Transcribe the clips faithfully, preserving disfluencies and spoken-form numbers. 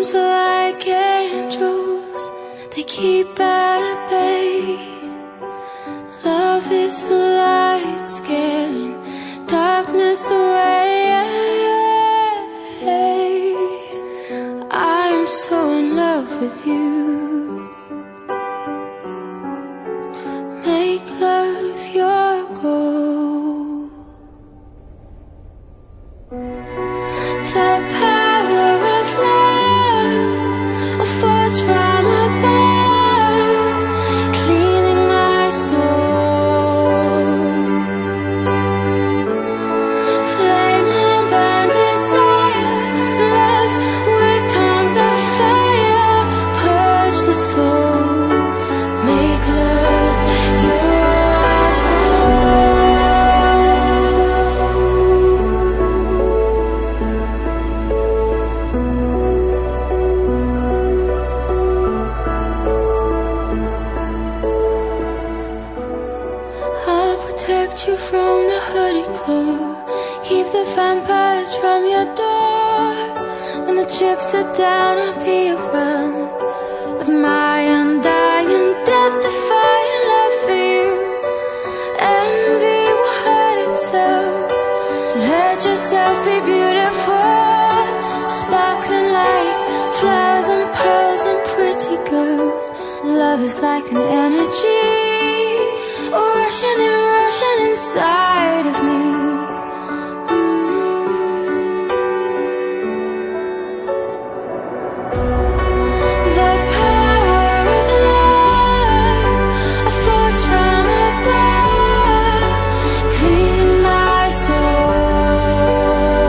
Storms are like angels, they keep at bay. Love is the light scaring darkness away. I'm so in love with you. Make love your goal. The power of love, a force from above, cleaning my soul. Flame and burn desire, love with tongues of fire, purge the soul, make love your protect you from the hooded claw, keep the vampires from your door. When the chips are down, I'll be around with my undying, death-defying love for you. Envy will hurt itself. Let yourself be beautiful, sparkling like flowers and pearls and pretty girls. Love is like an energy, rushing and rushing inside of me. Mm. The power of love, a force from above, cleaning my soul.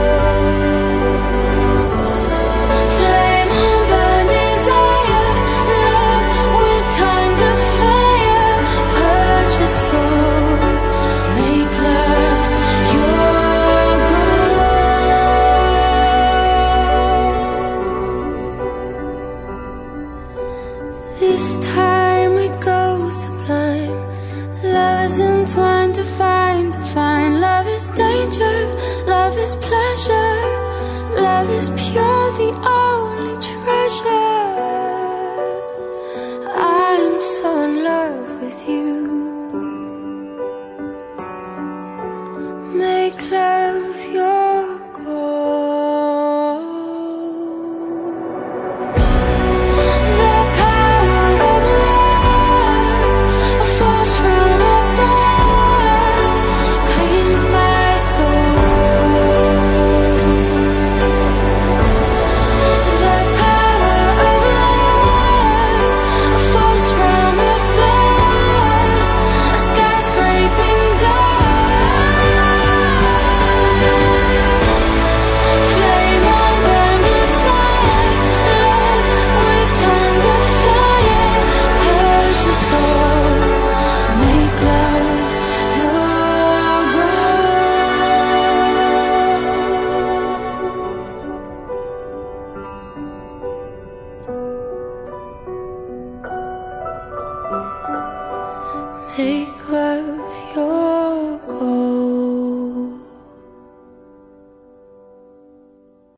Flame and burn desire, love with tongues of fire, purge the soul, make love your goal. This time we go sublime. Love is entwined to find, to find. Love is danger, love is pleasure, love is pure, the